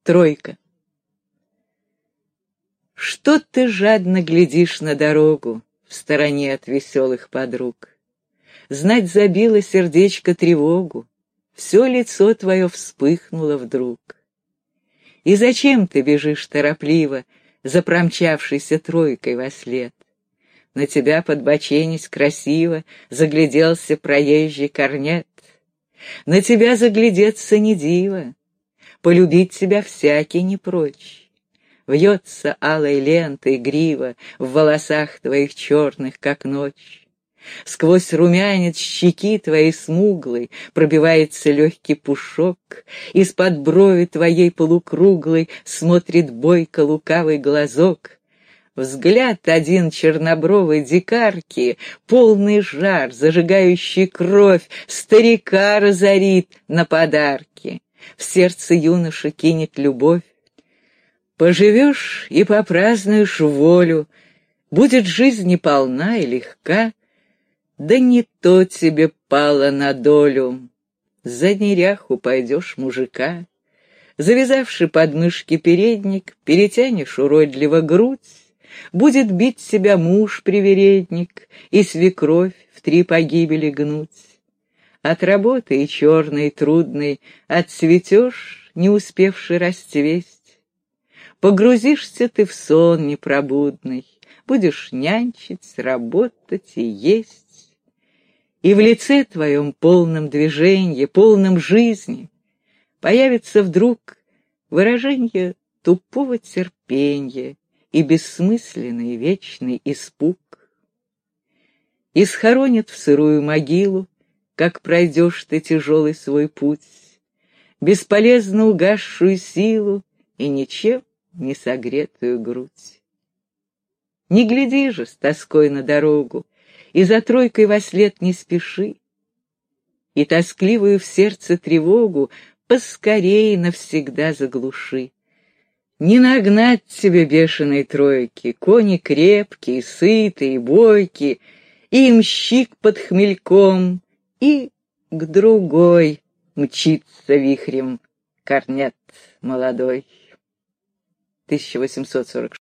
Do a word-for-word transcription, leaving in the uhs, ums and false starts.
Тройка. Что ты жадно глядишь на дорогу в стороне от веселых подруг? Знать забило сердечко тревогу, все лицо твое вспыхнуло вдруг. И зачем ты бежишь торопливо за промчавшейся тройкой вослед? На тебя, подбоченясь красиво, загляделся проезжий корнет. На тебя заглядеться не диво, полюбить тебя всякий не прочь. Вьется алой лентой грива в волосах твоих черных, как ночь. Сквозь румянец щеки твоей смуглой пробивается легкий пушок, из-под брови твоей полукруглой смотрит бойко лукавый глазок. Взгляд один чернобровой дикарки, полный жар, зажигающий кровь, старика разорит на подарки. В сердце юноши кинет любовь. Поживешь и попразднуешь волю, будет жизнь неполна и легка, да не то тебе пало на долю. За неряху пойдешь мужика, завязавши подмышки передник, перетянешь уродливо грудь, будет бить себя муж-привередник и свекровь в три погибели гнуть. От работы и черной, и трудной отцветешь, не успевши расцвесть. Погрузишься ты в сон непробудный, будешь нянчить, работать и есть. И в лице твоем полном движенья, полном жизни появится вдруг выражение тупого терпенья и бессмысленный вечный испуг. И схоронят в сырую могилу, как пройдешь ты тяжелый свой путь, бесполезно угасшую силу и ничем не согретую грудь. Не гляди же с тоской на дорогу, и за тройкой вослед не спеши, и тоскливую в сердце тревогу поскорей навсегда заглуши. Не нагнать тебе бешеной тройки, кони крепкие, сытые, бойкие, и имщик под хмельком, и к другой мчится вихрем корнет молодой. тысяча восемьсот сорок